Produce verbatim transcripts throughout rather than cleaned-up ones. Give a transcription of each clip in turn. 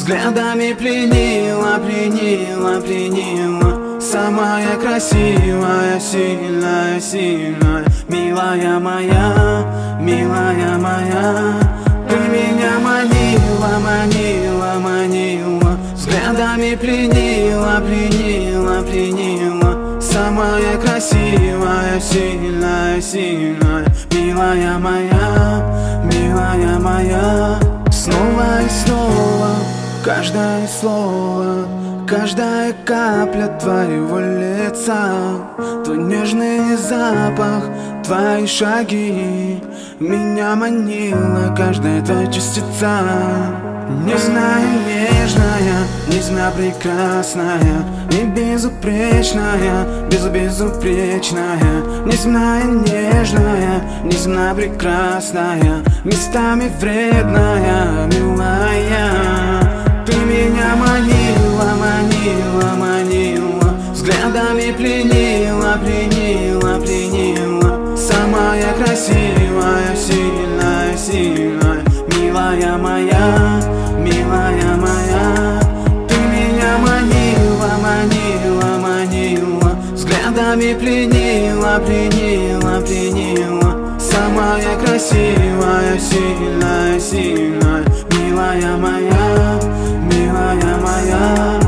взглядами пленила, пленила, пленила. Самая красивая, сильная, сильная, милая моя, милая моя. Ты меня манила, манила, манила, взглядами пленила, пленила, пленила. Самая красивая, сильная, сильная, милая моя, милая моя. Снова и снова каждое слово, каждая капля твоего лица, твой нежный запах, твои шаги. Меня манила каждая твоя частица. Нежная, нежная, нежно прекрасная и безупречная, безупречная. Нежная, нежная, нежно прекрасная, местами вредная, милая. Ты меня манила, манила, манила, взглядами пленила, пленила, пленила. Самая красивая, сильная, сильная, милая моя, милая моя. Ты меня манила, манила, манила, взглядами пленила, пленила, пленила. Самая красивая, сильная, сильная, милая моя, милая моя.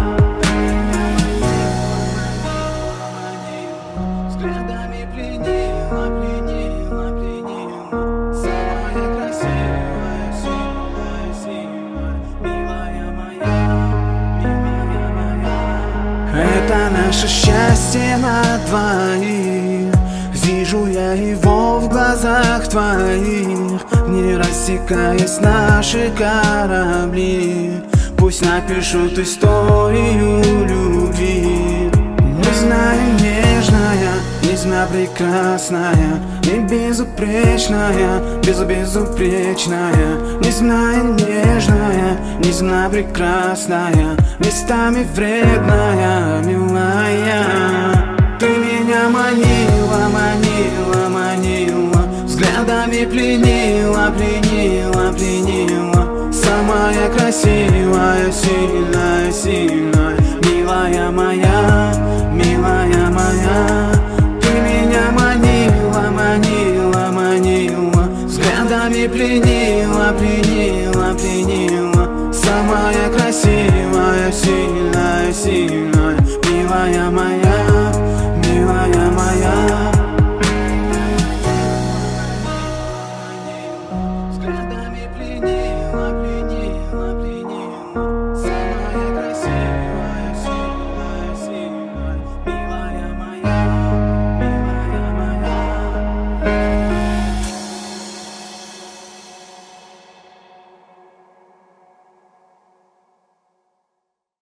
Взглядами пленила, пленила, пленила. Самая красивая, сильная, сильная, милая моя, милая моя. Это наше счастье на двоих. Вижу я его в глазах твоих, не рассекаясь наши корабли. Пусть напишут историю любви. Нежная, нежная, нежно прекрасная и безупречная, безупречная. Нежная, нежная, нежно прекрасная, местами вредная, милая. Ты меня манила, манила, манила, взглядами пленила, пленила, пленила. Самая красивая, сильная, сильная, милая моя, милая моя. Ты меня манила, манила, манила, взглядами пленила, пленила, пленила. Самая красивая, сильная, сильная, милая моя, милая моя. Взглядами пленила, пленила.